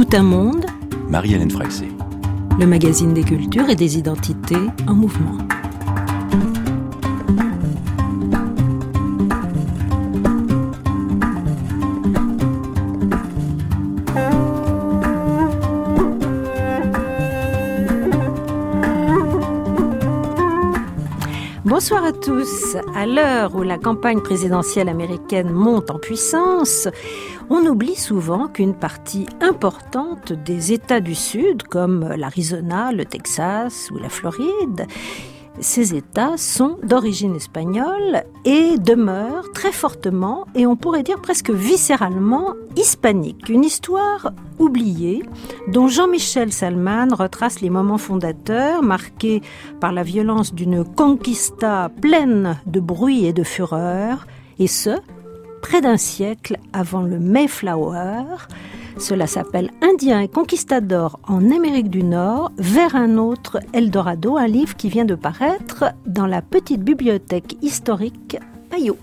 Tout un monde, Marie-Hélène Freixet. Le magazine des cultures et des identités en mouvement. Bonsoir à tous. À l'heure où la campagne présidentielle américaine monte en puissance, on oublie souvent qu'une partie importante des États du Sud, comme l'Arizona, le Texas ou la Floride, ces États sont d'origine espagnole et demeurent très fortement, et on pourrait dire presque viscéralement, hispaniques. Une histoire oubliée, dont Jean-Michel Salman retrace les moments fondateurs, marqués par la violence d'une conquista pleine de bruit et de fureur, et ce, près d'un siècle avant le Mayflower. Cela s'appelle Indiens et conquistadors en Amérique du Nord, vers un autre Eldorado, un livre qui vient de paraître dans la petite bibliothèque historique Payot.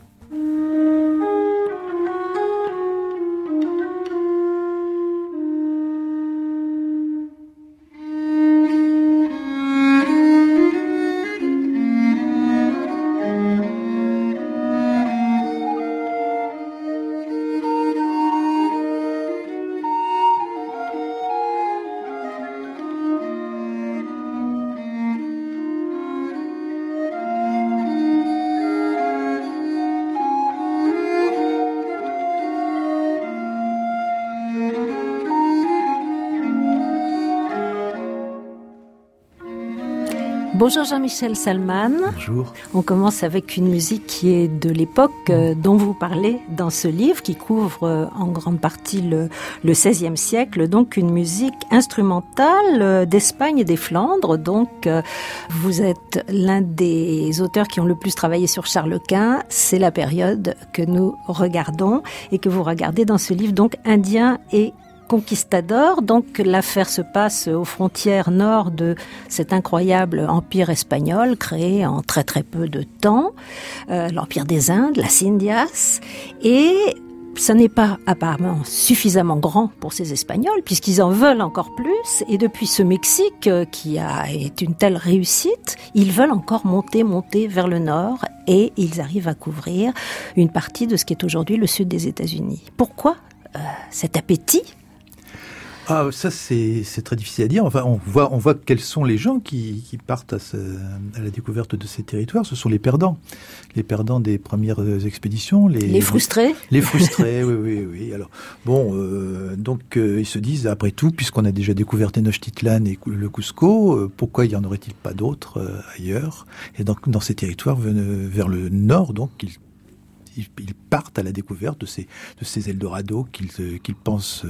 Bonjour Jean-Michel Salman. Bonjour. On commence avec une musique qui est de l'époque dont vous parlez dans ce livre, qui couvre en grande partie le XVIe siècle, donc une musique instrumentale d'Espagne et des Flandres. Donc vous êtes l'un des auteurs qui ont le plus travaillé sur Charles Quint. C'est la période que nous regardons et que vous regardez dans ce livre, donc Indiens et conquistadors. Donc l'affaire se passe aux frontières nord de cet incroyable empire espagnol créé en très très peu de temps, l'empire des Indes, las Indias, et ça n'est pas apparemment suffisamment grand pour ces Espagnols, puisqu'ils en veulent encore plus, et depuis ce Mexique qui est une telle réussite, ils veulent encore monter vers le nord, et ils arrivent à couvrir une partie de ce qui est aujourd'hui le sud des États-Unis. Pourquoi cet appétit ? Ah, ça c'est très difficile à dire. Enfin, on voit quels sont les gens qui partent à la découverte de ces territoires. Ce sont les perdants des premières expéditions. Les frustrés. Les frustrés, oui. Alors bon, donc ils se disent, après tout, puisqu'on a déjà découvert Tenochtitlan et le Cusco, pourquoi y en aurait-il pas d'autres ailleurs ? Et donc dans ces territoires vers le nord, donc ils partent à la découverte de ces Eldorado qu'ils pensent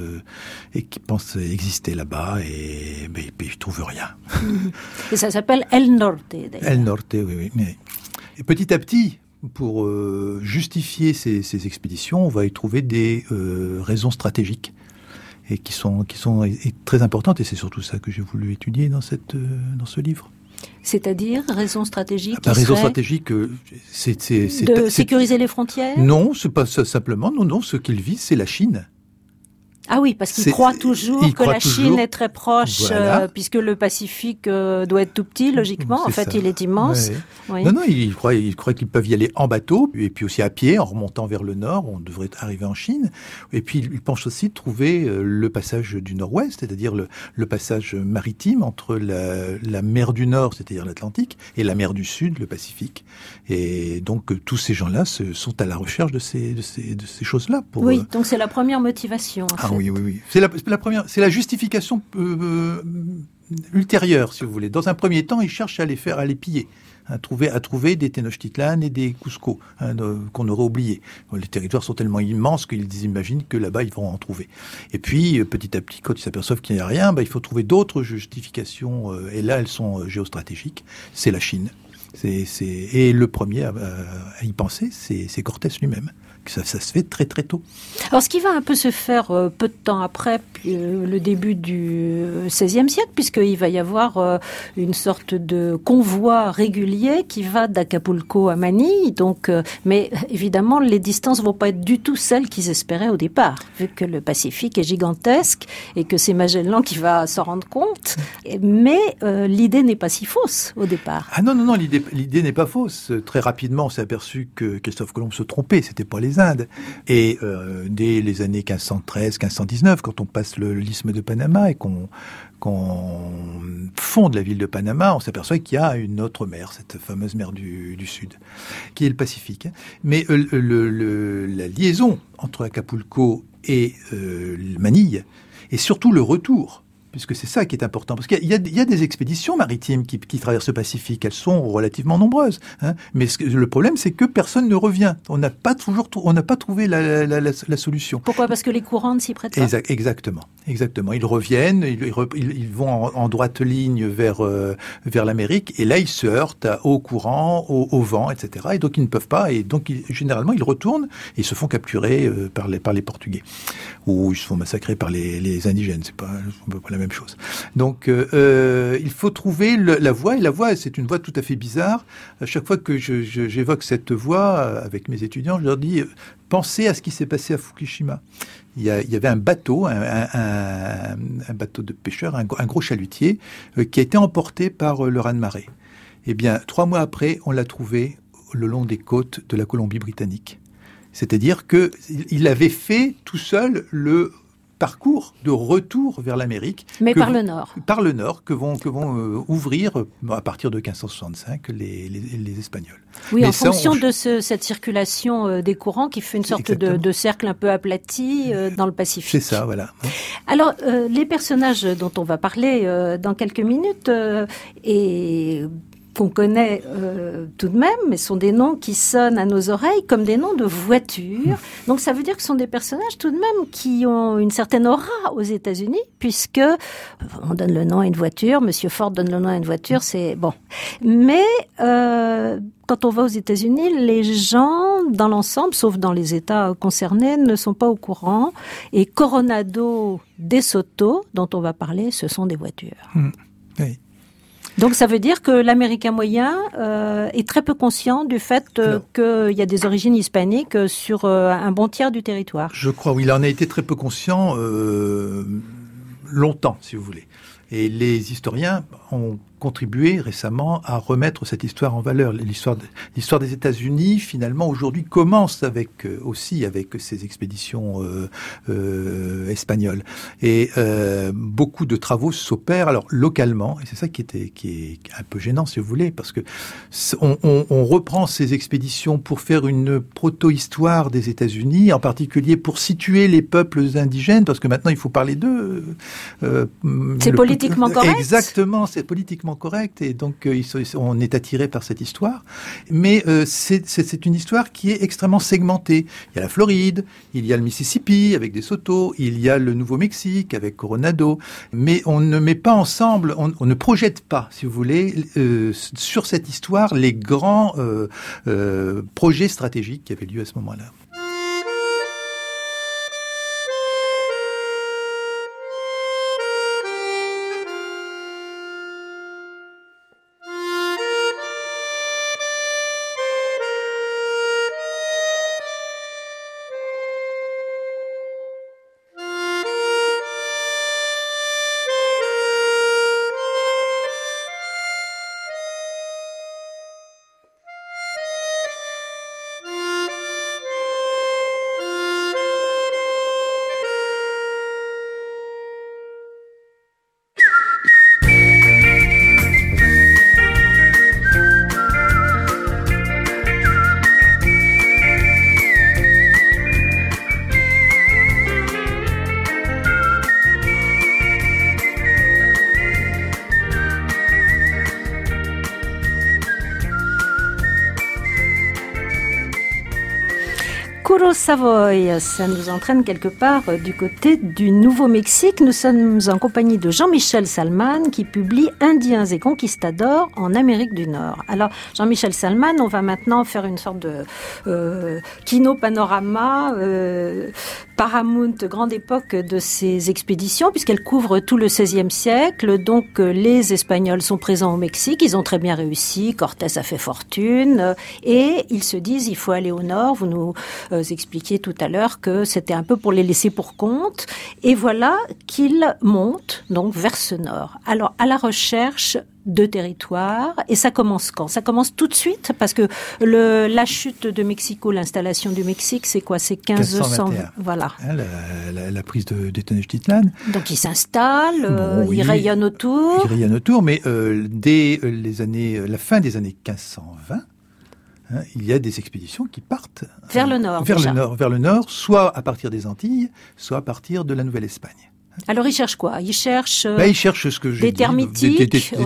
exister là-bas, et ils trouvent rien. Et ça s'appelle El Norte, d'ailleurs. El Norte, oui. Et petit à petit, pour justifier ces expéditions, on va y trouver des raisons stratégiques, et qui sont très importantes, et c'est surtout ça que j'ai voulu étudier dans ce livre. C'est-à-dire, raison stratégique raison stratégique, c'est de sécuriser les frontières ? Non, c'est pas ça simplement. Non, ce qu'ils visent, c'est la Chine. Ah oui, parce qu'ils croient toujours que la Chine est très proche, voilà. Puisque le Pacifique doit être tout petit, logiquement. En fait, il est immense. Ouais. Oui. Non, ils croient qu'ils peuvent y aller en bateau, et puis aussi à pied, en remontant vers le nord. On devrait arriver en Chine. Et puis, ils pensent aussi de trouver le passage du nord-ouest, c'est-à-dire le passage maritime entre la mer du Nord, c'est-à-dire l'Atlantique, et la mer du Sud, le Pacifique. Et donc, tous ces gens-là sont à la recherche de ces choses-là. Oui, donc c'est la première motivation, en fait. Oui. C'est la première, c'est la justification ultérieure, si vous voulez. Dans un premier temps, ils cherchent à les piller, à trouver des Tenochtitlan et des Cusco qu'on aurait oubliés. Les territoires sont tellement immenses qu'ils imaginent que là-bas ils vont en trouver. Et puis petit à petit, quand ils s'aperçoivent qu'il n'y a rien, il faut trouver d'autres justifications. Et là, elles sont géostratégiques. C'est la Chine. Et le premier à y penser, c'est Cortés lui-même, ça se fait très très tôt. Alors ce qui va un peu se faire peu de temps après le début du XVIe siècle, puisqu'il va y avoir une sorte de convoi régulier qui va d'Acapulco à Manille. Donc, mais évidemment, les distances vont pas être du tout celles qu'ils espéraient au départ, vu que le Pacifique est gigantesque et que c'est Magellan qui va s'en rendre compte. Mais l'idée n'est pas si fausse au départ. Ah non, l'idée n'est pas fausse. Très rapidement, on s'est aperçu que Christophe Colomb se trompait, c'était pas les Indes. Et dès les années 1513, 1519, quand on passe l'isthme de Panama et qu'on fonde la ville de Panama, on s'aperçoit qu'il y a une autre mer, cette fameuse mer du Sud, qui est le Pacifique. Mais la liaison entre Acapulco et Manille, et surtout le retour, puisque c'est ça qui est important. Parce qu'il y a des expéditions maritimes qui traversent le Pacifique. Elles sont relativement nombreuses. Hein. Mais le problème, c'est que personne ne revient. On n'a pas trouvé la solution. Pourquoi ? Parce que les courants ne s'y prêtent pas. Exactement. Ils reviennent, ils vont en droite ligne vers l'Amérique. Et là, ils se heurtent au courant, au vent, etc. Et donc, ils ne peuvent pas. Et donc, généralement, ils retournent et ils se font capturer par les Portugais. Ou ils se font massacrer par les indigènes. C'est pas la même chose. Donc, il faut trouver la voie. Et la voie, c'est une voie tout à fait bizarre. À chaque fois que j'évoque cette voie avec mes étudiants, je leur dis pensez à ce qui s'est passé à Fukushima. Il y avait un bateau, un bateau de pêcheurs, un gros chalutier, qui a été emporté par le raz-de-marée. Eh bien, 3 mois après, on l'a trouvé le long des côtes de la Colombie-Britannique. C'est-à-dire qu'il avait fait tout seul le parcours de retour vers l'Amérique. Mais par le nord. Par le nord, que vont ouvrir à partir de 1565 les Espagnols. Oui, en fonction de cette circulation des courants qui fait une sorte de cercle un peu aplati dans le Pacifique. C'est ça, voilà. Alors, les personnages dont on va parler dans quelques minutes et qu'on connaît tout de même, mais sont des noms qui sonnent à nos oreilles comme des noms de voitures. Donc ça veut dire que ce sont des personnages tout de même qui ont une certaine aura aux États-Unis, puisque on donne le nom à une voiture, Monsieur Ford donne le nom à une voiture, c'est bon. Mais quand on va aux États-Unis, les gens, dans l'ensemble, sauf dans les États concernés, ne sont pas au courant. Et Coronado de Soto, dont on va parler, ce sont des voitures. Oui. Donc ça veut dire que l'Américain moyen est très peu conscient du fait qu'il y a des origines hispaniques sur un bon tiers du territoire. Je crois, oui, il en a été très peu conscient longtemps, si vous voulez. Et les historiens ont contribué récemment à remettre cette histoire en valeur. L'histoire des États-Unis, finalement, aujourd'hui, commence avec ces expéditions espagnoles. Et beaucoup de travaux s'opèrent, alors localement, et c'est ça qui est un peu gênant, si vous voulez, parce que on reprend ces expéditions pour faire une proto-histoire des États-Unis, en particulier pour situer les peuples indigènes, parce que maintenant, il faut parler d'eux. C'est politiquement correct. Exactement, c'est politiquement correct, et donc on est attiré par cette histoire. Mais c'est une histoire qui est extrêmement segmentée. Il y a la Floride, il y a le Mississippi avec des Soto, il y a le Nouveau-Mexique avec Coronado, mais on ne met pas ensemble, on ne projette pas, si vous voulez, sur cette histoire les grands projets stratégiques qui avaient lieu à ce moment-là. Puro Savoy, ça nous entraîne quelque part du côté du Nouveau-Mexique. Nous sommes en compagnie de Jean-Michel Salman qui publie Indiens et conquistadors en Amérique du Nord. Alors, Jean-Michel Salman, on va maintenant faire une sorte de kino-panorama, Paramount, grande époque de ces expéditions, puisqu'elles couvrent tout le XVIe siècle. Donc, les Espagnols sont présents au Mexique, ils ont très bien réussi, Cortés a fait fortune, et ils se disent, il faut aller au nord. Vous nous expliquiez tout à l'heure que c'était un peu pour les laisser pour compte, et voilà qu'ils montent donc vers ce nord. Alors, à la recherche de territoire, et ça commence quand? Ça commence tout de suite, parce que la chute de Mexico, l'installation du Mexique, c'est quoi? C'est 1521. Voilà. La prise de Tenochtitlan. Donc il s'installe, il rayonne autour. Il rayonne autour, mais dès la fin des années 1520, il y a des expéditions qui partent vers le nord. Vers le nord, soit à partir des Antilles, soit à partir de la Nouvelle-Espagne. Alors, ils cherchent quoi? Ils cherchent ce que j'ai des terres mythiques,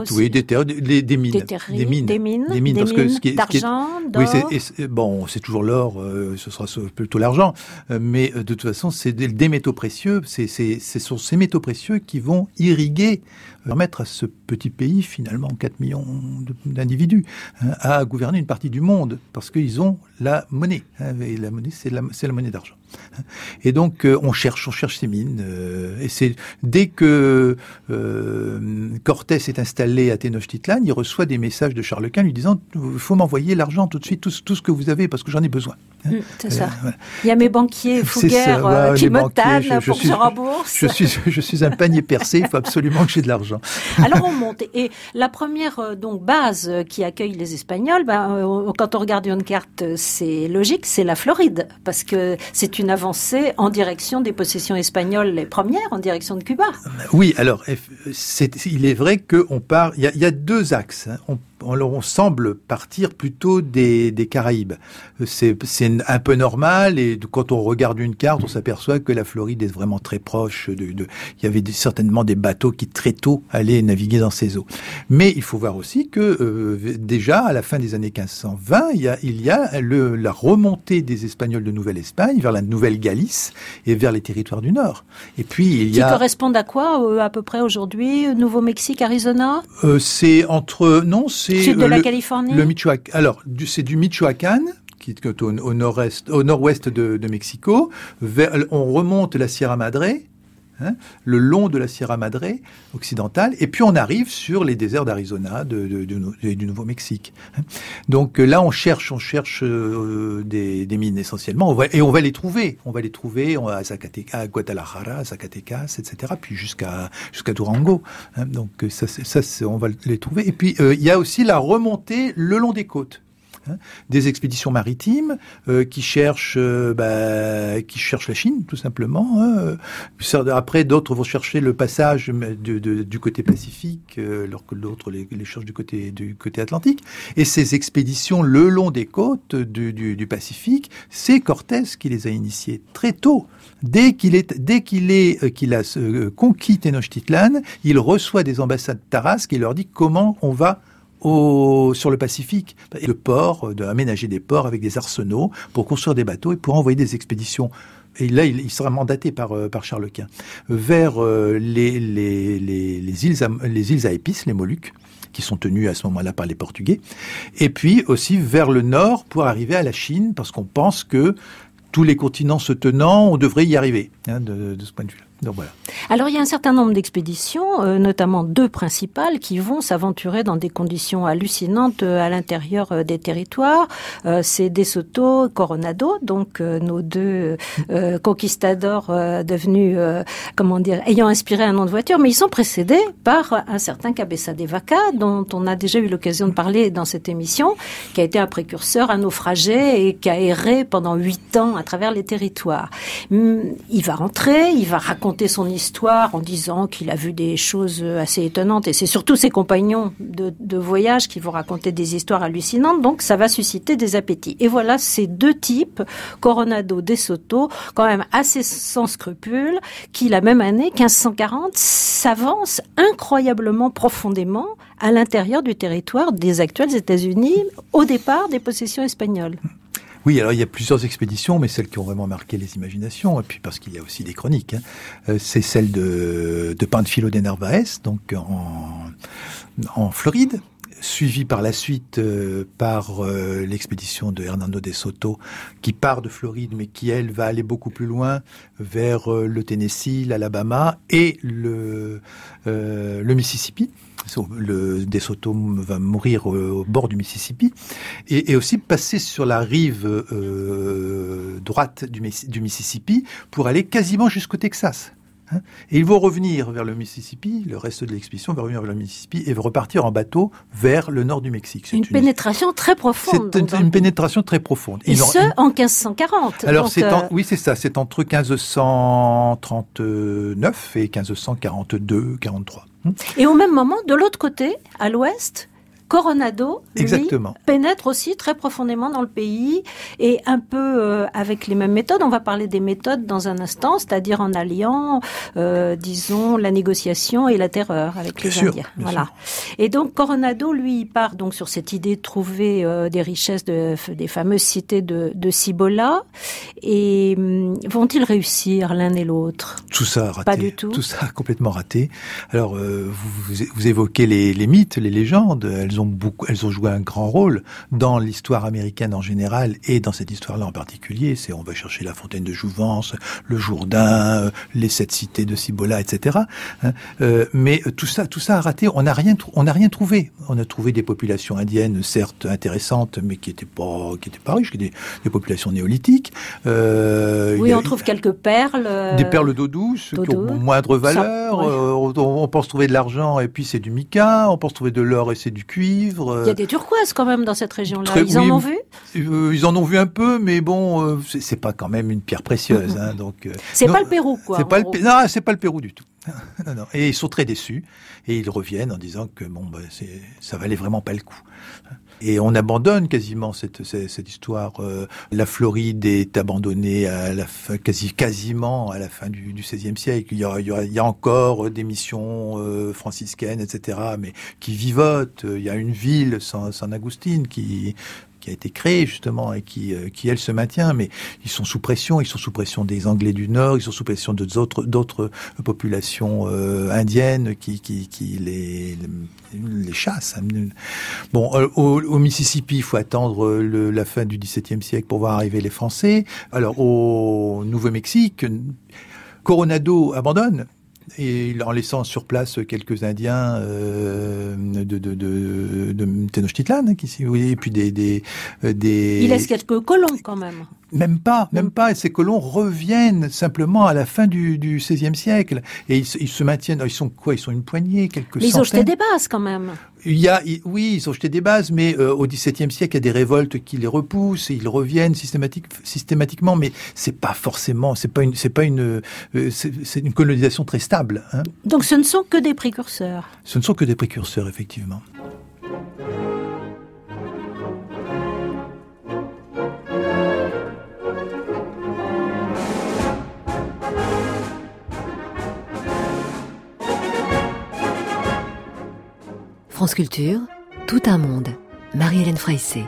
des mines, parce que ce qui est d'argent, d'or. Oui, c'est toujours l'or, ce sera plutôt l'argent, mais de toute façon, c'est des métaux précieux. Ce sont ces métaux précieux qui vont irriguer, permettre à ce petit pays, finalement 4 millions d'individus, à gouverner une partie du monde, parce qu'ils ont la monnaie. Et la monnaie, c'est la monnaie d'argent. Et donc, on cherche ces mines. Et c'est dès que Cortés est installé à Tenochtitlan, il reçoit des messages de Charles Quint lui disant « Il faut m'envoyer l'argent tout de suite, tout ce que vous avez, parce que j'en ai besoin. » C'est ça. Voilà. Il y a mes banquiers fougueurs qui me tannent pour que je rembourse. Je suis un panier percé, il faut absolument que j'ai de l'argent. Alors on monte. Et la première base qui accueille les Espagnols, quand on regarde une carte, c'est logique, c'est la Floride, parce que c'est une avancée en direction des possessions espagnoles, les premières, en direction de Cuba. Oui, alors il est vrai qu'on part. Il y a deux axes. On semble partir plutôt des Caraïbes. C'est un peu normal, et quand on regarde une carte, on s'aperçoit que la Floride est vraiment très proche. Il y avait certainement des bateaux qui très tôt allaient naviguer dans ces eaux. Mais il faut voir aussi que déjà à la fin des années 1520, il y a la remontée des Espagnols de Nouvelle-Espagne vers la Nouvelle-Galice et vers les territoires du Nord. Et puis qui correspondent à quoi à peu près aujourd'hui? Nouveau-Mexique, Arizona? C'est sud de la Californie. Le Michoacán. Alors, c'est du Michoacán, qui est au nord-ouest de Mexico. On remonte la Sierra Madre, le long de la Sierra Madre occidentale, et puis on arrive sur les déserts d'Arizona et du Nouveau-Mexique. Donc là, on cherche des mines essentiellement, et on va les trouver. On va les trouver à Guadalajara, à Zacatecas, etc., puis jusqu'à Durango. Donc ça, on va les trouver. Et puis il y a aussi la remontée le long des côtes. Des expéditions maritimes qui cherchent la Chine, tout simplement. Après, d'autres vont chercher le passage du côté Pacifique, alors que d'autres les cherchent du côté Atlantique. Et ces expéditions le long des côtes du Pacifique, c'est Cortés qui les a initiées très tôt. Dès qu'il a conquis Tenochtitlan, il reçoit des ambassades de Tarasque et leur dit comment on va sur le Pacifique, le port, d'aménager des ports avec des arsenaux pour construire des bateaux et pour envoyer des expéditions. Et là, il sera mandaté par Charles Quint vers les îles à épices, les Moluques, qui sont tenues à ce moment-là par les Portugais, et puis aussi vers le nord pour arriver à la Chine, parce qu'on pense que tous les continents se tenant, on devrait y arriver, de ce point de vue-là. Donc voilà. Alors il y a un certain nombre d'expéditions, notamment 2 principales, qui vont s'aventurer dans des conditions hallucinantes à l'intérieur des territoires. C'est De Soto, Coronado, donc nos 2 conquistadors devenus, ayant inspiré un nom de voiture, mais ils sont précédés par un certain Cabeza de Vaca, dont on a déjà eu l'occasion de parler dans cette émission, qui a été un précurseur, un naufragé, et qui a erré pendant 8 ans à travers les territoires. Il va rentrer, il va raconter son histoire en disant qu'il a vu des choses assez étonnantes, et c'est surtout ses compagnons de voyage qui vont raconter des histoires hallucinantes, donc ça va susciter des appétits. Et voilà ces 2 types, Coronado, De Soto, quand même assez sans scrupules, qui la même année, 1540, s'avancent incroyablement profondément à l'intérieur du territoire des actuels États-Unis, au départ des possessions espagnoles. Oui, alors il y a plusieurs expéditions, mais celles qui ont vraiment marqué les imaginations, et puis parce qu'il y a aussi des chroniques, c'est celle de Pánfilo de Narváez, donc en Floride, suivi par la suite par l'expédition de Hernando de Soto, qui part de Floride, mais qui, elle, va aller beaucoup plus loin, vers le Tennessee, l'Alabama et le Mississippi. De Soto va mourir au bord du Mississippi, et aussi passer sur la rive droite du Mississippi pour aller quasiment jusqu'au Texas. Et ils vont revenir vers le Mississippi, le reste de l'expédition va revenir vers le Mississippi et va repartir en bateau vers le nord du Mexique. C'est une pénétration très profonde. C'est une pénétration très profonde. Et en 1540. Alors oui, c'est ça, c'est entre 1539 et 1542, 43. Et au même moment, de l'autre côté, à l'ouest, Coronado, lui, pénètre aussi très profondément dans le pays et un peu avec les mêmes méthodes. On va parler des méthodes dans un instant, c'est-à-dire en alliant, disons, la négociation et la terreur avec les Indiens. Voilà. Et donc Coronado, lui, il part donc sur cette idée de trouver des richesses des fameuses cités de Cibola. Et vont-ils réussir l'un et l'autre? Tout ça a raté. Pas du tout. Tout ça a complètement raté. Alors, vous évoquez les mythes, les légendes. Elles ont joué un grand rôle dans l'histoire américaine en général et dans cette histoire-là en particulier. On va chercher la fontaine de Jouvence, le Jourdain, les 7 cités de Cibola, etc. Mais tout ça a raté. On n'a rien trouvé. On a trouvé des populations indiennes, certes intéressantes, mais qui étaient pas riches, qui étaient des populations néolithiques. On trouve quelques perles. Des perles d'eau douce qui ont moindre valeur. On pense trouver de l'argent et puis c'est du mica. On pense trouver de l'or et c'est du cuivre. Il y a des turquoises quand même dans cette région-là. Ils en ont vu? Ils en ont vu un peu, mais bon, c'est pas quand même une pierre précieuse. Donc, c'est pas le Pérou, quoi. Non, c'est pas le Pérou du tout. Non. Et ils sont très déçus et ils reviennent en disant que ça valait vraiment pas le coup. Et on abandonne quasiment cette histoire. La Floride est abandonnée à la fin, quasiment à la fin du XVIe siècle. Il y a encore des missions franciscaines, etc., mais qui vivotent. Il y a une ville, San Agustín, qui a été créée justement et qui elle se maintient, mais ils sont sous pression des Anglais du Nord, ils sont sous pression d'autres populations indiennes qui les chassent. Bon, au Mississippi, il faut attendre la fin du XVIIe siècle pour voir arriver les Français. Alors au Nouveau-Mexique, Coronado abandonne. Et en laissant sur place quelques Indiens de Tenochtitlan, et puis des... Il laisse quelques colons quand même. Même pas. Et ces colons reviennent simplement à la fin du XVIe siècle. Et ils se maintiennent. Ils sont quoi? Ils sont une poignée, quelques centaines. Mais ils ont jeté des bases quand même. Oui, ils ont jeté des bases, mais au XVIIe siècle, il y a des révoltes qui les repoussent et ils reviennent systématiquement. Mais c'est pas forcément, c'est une colonisation très stable. Donc ce ne sont que des précurseurs. Ce ne sont que des précurseurs, effectivement. France Culture, tout un monde. Marie-Hélène Freissé.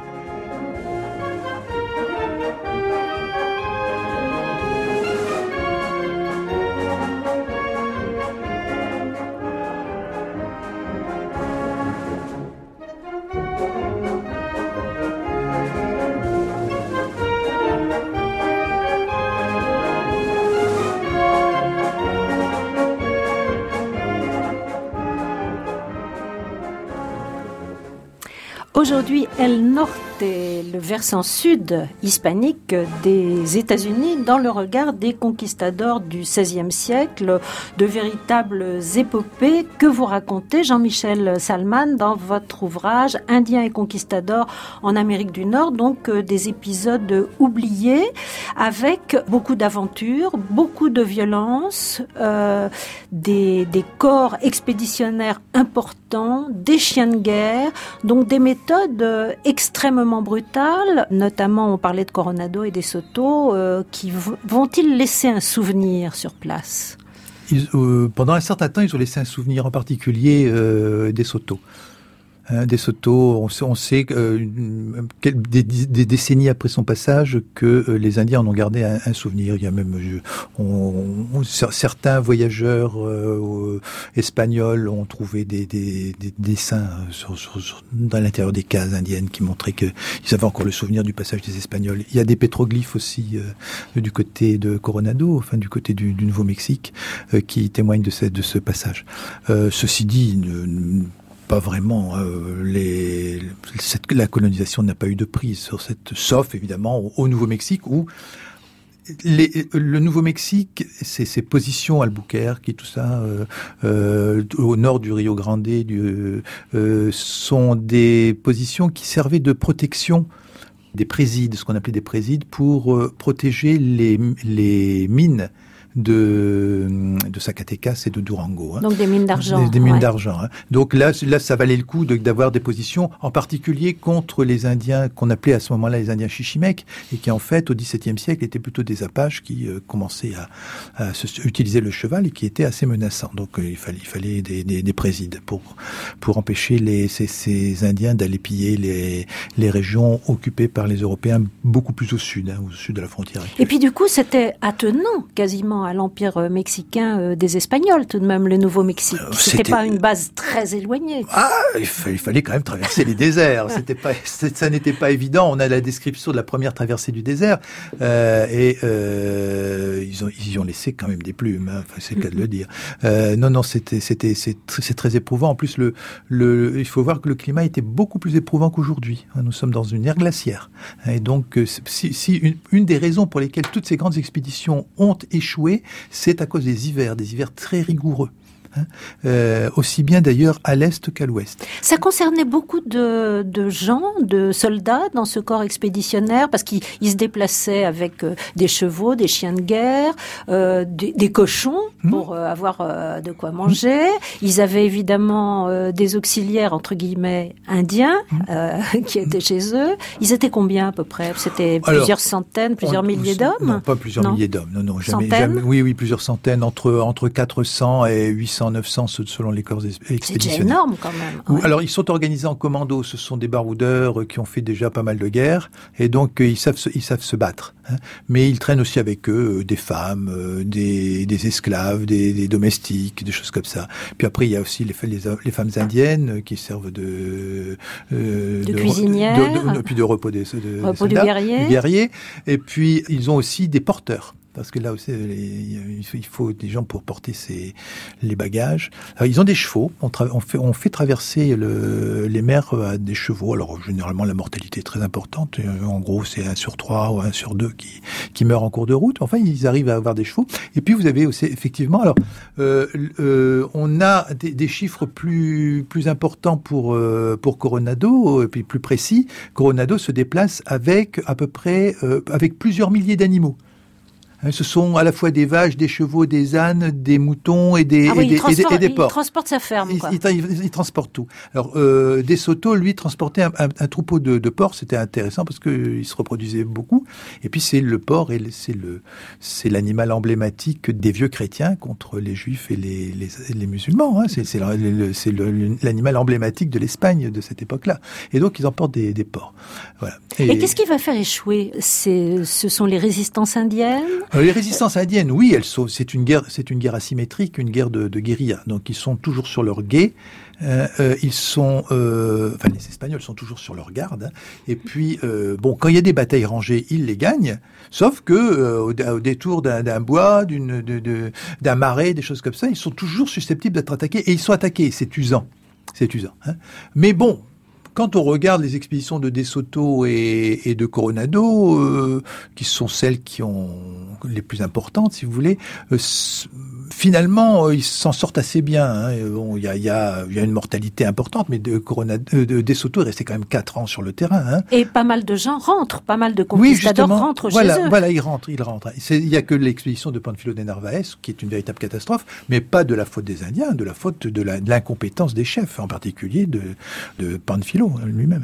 Aujourd'hui, El Norte est le versant sud hispanique des États-Unis dans le regard des conquistadors du XVIe siècle, de véritables épopées que vous racontez, Jean-Michel Salman, dans votre ouvrage Indiens et conquistadors en Amérique du Nord, donc des épisodes oubliés avec beaucoup d'aventures, beaucoup de violence, des corps expéditionnaires importants, des chiens de guerre, donc des méthodes extrêmement brutales, notamment on parlait de Coronado et des Soto, qui vont-ils laisser un souvenir sur place? Pendant un certain temps, ils ont laissé un souvenir en particulier des Soto. De Soto, on sait des décennies après son passage que les Indiens en ont gardé un souvenir. Il y a même certains voyageurs espagnols ont trouvé des dessins dans l'intérieur des cases indiennes qui montraient qu'ils avaient encore le souvenir du passage des Espagnols. Il y a des pétroglyphes aussi du côté de Coronado, enfin du côté du Nouveau-Mexique, qui témoignent de ce passage. Ceci dit, pas vraiment. La colonisation n'a pas eu de prise sur sauf évidemment au Nouveau-Mexique où le Nouveau-Mexique, ses positions Albuquerque et tout ça, au nord du Rio Grande, sont des positions qui servaient de protection des présides, ce qu'on appelait des présides, pour protéger les mines de Zacatecas et de Durango. Donc des mines d'argent. Des mines d'argent. Donc là, ça valait le coup d'avoir des positions, en particulier contre les Indiens qu'on appelait à ce moment-là les Indiens chichimèques, et qui en fait, au XVIIe siècle, étaient plutôt des Apaches qui commençaient à utiliser le cheval et qui étaient assez menaçants. Donc il fallait des présides pour empêcher ces Indiens d'aller piller les régions occupées par les Européens beaucoup plus au sud de la frontière actuelle. Et puis du coup, c'était attenant quasiment à l'empire mexicain des Espagnols, tout de même, le Nouveau-Mexique. C'était pas une base très éloignée. Il fallait quand même traverser les déserts. Ça n'était pas évident. On a la description de la première traversée du désert ils y ont laissé quand même des plumes. Enfin, c'est le cas de le dire. Non, c'est très éprouvant. En plus, il faut voir que le climat était beaucoup plus éprouvant qu'aujourd'hui. Nous sommes dans une ère glaciaire. Et donc, si une des raisons pour lesquelles toutes ces grandes expéditions ont échoué, c'est à cause des hivers très rigoureux. Aussi bien d'ailleurs à l'est qu'à l'ouest. Ça concernait beaucoup de gens, de soldats dans ce corps expéditionnaire, parce qu'ils se déplaçaient avec des chevaux, des chiens de guerre, des cochons pour avoir de quoi manger. Ils avaient évidemment des auxiliaires entre guillemets indiens qui étaient chez eux. Ils étaient combien à peu près? C'était plusieurs centaines, plusieurs milliers d'hommes? Non, pas plusieurs milliers d'hommes. Non, jamais. Oui, plusieurs centaines, entre 400 et 800, 900 selon les corps expéditionnaires. C'est énorme quand même. Ouais. Alors ils sont organisés en commando. Ce sont des baroudeurs qui ont fait déjà pas mal de guerres et donc ils savent se battre. Mais ils traînent aussi avec eux des femmes, des esclaves, des domestiques, des choses comme ça. Puis après il y a aussi les femmes indiennes qui servent de cuisinières, puis de repos des repos soldats, du guerrier. Et puis ils ont aussi des porteurs. Parce que là aussi, il faut des gens pour porter les bagages. Alors, ils ont des chevaux. On fait traverser les mers à des chevaux. Alors, généralement, la mortalité est très importante. En gros, c'est 1 sur 3 ou 1 sur 2 qui meurent en cours de route. Enfin, ils arrivent à avoir des chevaux. Et puis, vous avez aussi, effectivement, alors, on a des chiffres plus importants pour Coronado, et puis plus précis. Coronado se déplace avec à peu près, avec plusieurs milliers d'animaux. Ce sont à la fois des vaches, des chevaux, des ânes, des moutons et des porcs. Il transporte sa ferme, quoi. Il transporte tout. Alors, De Soto, lui, transportait un troupeau de porcs. C'était intéressant parce qu'il se reproduisait beaucoup. Et puis, c'est le porc et c'est l'animal emblématique des vieux chrétiens contre les juifs et les musulmans. C'est l'animal emblématique de l'Espagne de cette époque-là. Et donc, ils emportent des porcs. Voilà. Et qu'est-ce qui va faire échouer? Ce sont les résistances indiennes? Les résistances indiennes, oui, c'est une guerre asymétrique, une guerre de guérilla. Donc ils sont toujours sur leur guet. Les Espagnols sont toujours sur leur garde. Et puis, quand il y a des batailles rangées, ils les gagnent. Sauf que au détour d'un bois, d'un marais, des choses comme ça, ils sont toujours susceptibles d'être attaqués. Et ils sont attaqués. C'est usant. Mais bon. Quand on regarde les expéditions de De Soto et de Coronado, qui sont celles qui ont les plus importantes, si vous voulez, finalement, ils s'en sortent assez bien. Il y a une mortalité importante, mais De Soto est resté quand même 4 ans sur le terrain. Et pas mal de gens rentrent, pas mal de conquistadors rentrent chez eux. Voilà, ils rentrent. Il y a que l'expédition de Panfilo de Narvaez, qui est une véritable catastrophe, mais pas de la faute des Indiens, de la faute de l'incompétence des chefs, en particulier de Panfilo lui-même.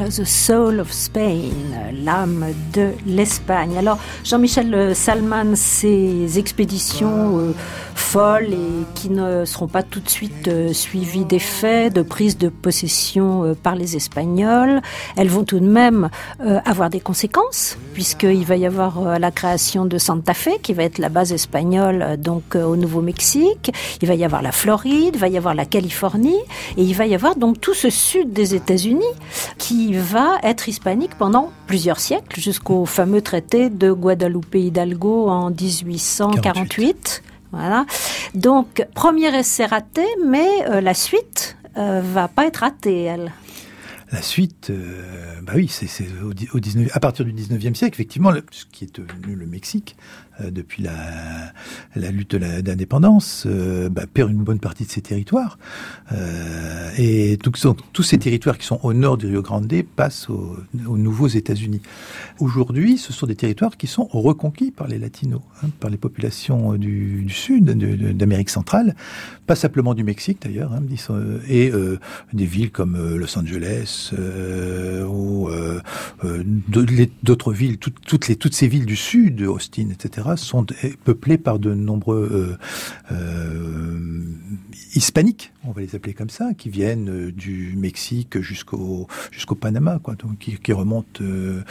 The Soul of Spain, l'âme de l'Espagne. Alors, Jean-Michel Salman, ces expéditions folles et qui ne seront pas tout de suite suivies d'effets, de prise de possession par les Espagnols, elles vont tout de même avoir des conséquences, puisqu'il va y avoir la création de Santa Fe, qui va être la base espagnole donc au Nouveau-Mexique. Il va y avoir la Floride, il va y avoir la Californie, et il va y avoir donc tout ce sud des États-Unis qui va être hispanique pendant plusieurs siècles, jusqu'au fameux traité de Guadalupe Hidalgo en 1848. Voilà. Donc, premier essai raté, mais la suite va pas être ratée, elle. La suite, oui, c'est à partir du 19e siècle, effectivement, ce qui est devenu le Mexique, depuis la lutte d'indépendance, perd une bonne partie de ses territoires. Et tous ces territoires qui sont au nord du Rio Grande passent aux nouveaux États-Unis. Aujourd'hui, ce sont des territoires qui sont reconquis par les Latinos, par les populations du sud, d'Amérique centrale, pas simplement du Mexique d'ailleurs, et des villes comme Los Angeles ou d'autres villes, toutes ces villes du sud, Austin, etc., sont peuplées par de nombreux hispaniques, on va les appeler comme ça, qui viennent du Mexique jusqu'au Panama, quoi, donc qui remontent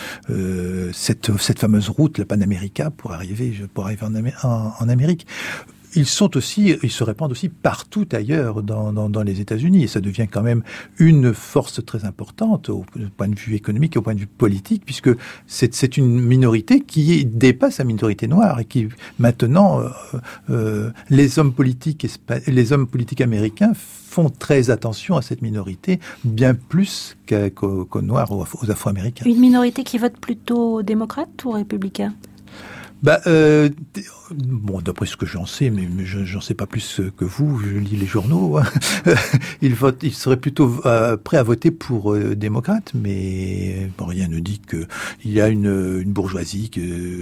cette fameuse route, la Panamérica, pour arriver en Amérique. Ils se répandent aussi partout ailleurs dans les États-Unis, et ça devient quand même une force très importante au point de vue économique et au point de vue politique, puisque c'est une minorité qui dépasse la minorité noire et qui maintenant les hommes politiques américains font très attention à cette minorité, bien plus qu'aux Noirs ou aux Afro-Américains. Une minorité qui vote plutôt démocrate ou républicain ? D'après ce que j'en sais, mais j'en sais pas plus que vous, je lis les journaux, ils seraient plutôt prêts à voter pour démocrate, mais rien ne dit que il y a une bourgeoisie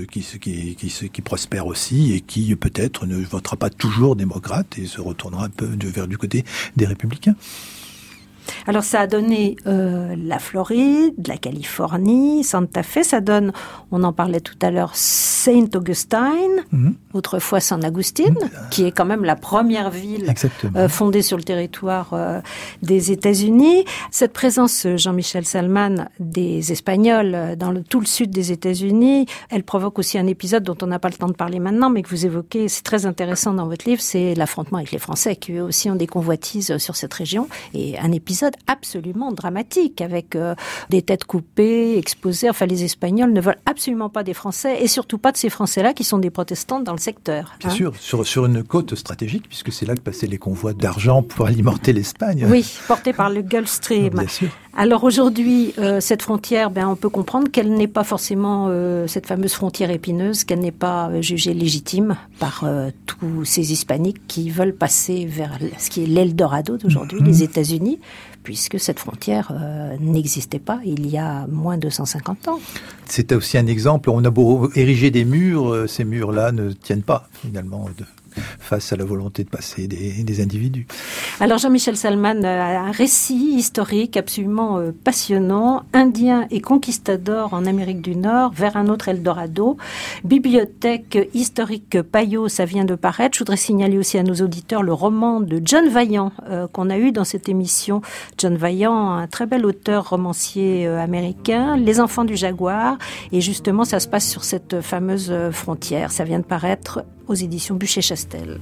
qui prospère aussi et qui peut-être ne votera pas toujours démocrate et se retournera un peu vers du côté des républicains. Alors ça a donné la Floride, la Californie, Santa Fe, ça donne, on en parlait tout à l'heure, Saint Augustine, autrefois San Agustín, qui est quand même la première ville fondée sur le territoire des États-Unis. Cette présence, Jean-Michel Salman, des Espagnols dans tout le sud des États-Unis, elle provoque aussi un épisode dont on n'a pas le temps de parler maintenant, mais que vous évoquez, c'est très intéressant dans votre livre, c'est l'affrontement avec les Français, qui eux aussi ont des convoitises sur cette région, et un épisode absolument dramatique, avec des têtes coupées, exposées. Enfin, les Espagnols ne veulent absolument pas des Français, et surtout pas de ces Français-là qui sont des protestants dans le secteur. Bien sûr, sur une côte stratégique, puisque c'est là que passaient les convois d'argent pour alimenter l'Espagne. Oui, portés par le Gulf Stream. Bien sûr. Alors aujourd'hui, cette frontière, on peut comprendre qu'elle n'est pas forcément, cette fameuse frontière épineuse, qu'elle n'est pas jugée légitime par tous ces hispaniques qui veulent passer vers ce qui est l'Eldorado d'aujourd'hui, les États-Unis, puisque cette frontière n'existait pas il y a moins de 150 ans. C'est aussi un exemple, on a beau ériger des murs, ces murs-là ne tiennent pas finalement face à la volonté de passer des individus. Alors Jean-Michel Salman a un récit historique absolument passionnant, indien et conquistador en Amérique du Nord, vers un autre Eldorado. Bibliothèque historique Payot, ça vient de paraître. Je voudrais signaler aussi à nos auditeurs le roman de John Vaillant qu'on a eu dans cette émission. John Vaillant, un très bel auteur romancier américain, Les enfants du jaguar, et justement ça se passe sur cette fameuse frontière. Ça vient de paraître aux éditions Buchet-Chastel.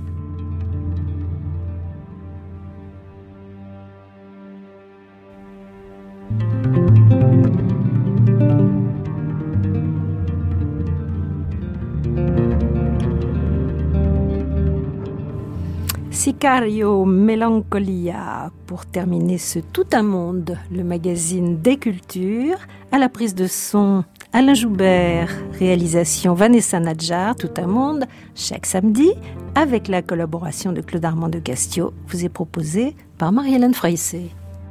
Sicario Melancolia, pour terminer ce Tout un monde, le magazine des cultures, à la prise de son Alain Joubert, réalisation Vanessa Nadjar, Tout un monde, chaque samedi, avec la collaboration de Claude Armand de Castio, vous est proposé par Marie-Hélène Freissé.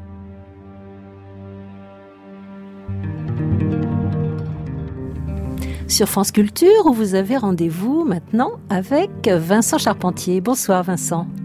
Sur France Culture, où vous avez rendez-vous maintenant avec Vincent Charpentier. Bonsoir Vincent.